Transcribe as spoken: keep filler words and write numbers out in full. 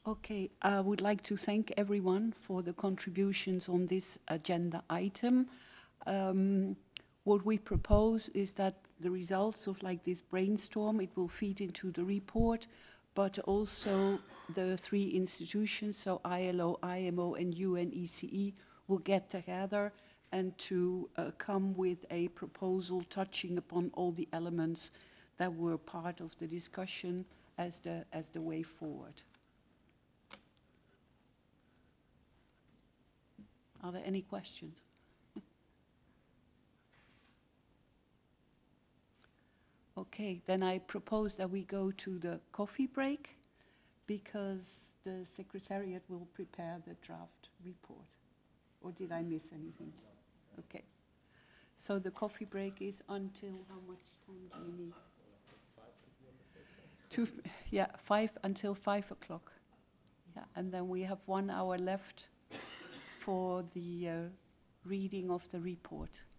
Okay, I would like to thank everyone for the contributions on this agenda item. Um, what we propose is that the results of like this brainstorm, it will feed into the report, but also the three institutions, so I L O, I M O, and U N E C E, will get together and to uh, come with a proposal touching upon all the elements that were part of the discussion as the, as the way forward. Are there any questions? Okay, then I propose that we go to the coffee break because the Secretariat will prepare the draft report. Or did I miss anything? Okay. So the coffee break is until how much time do you need? Two, yeah, five until five o'clock. Yeah, and then we have one hour left for the uh, reading of the report.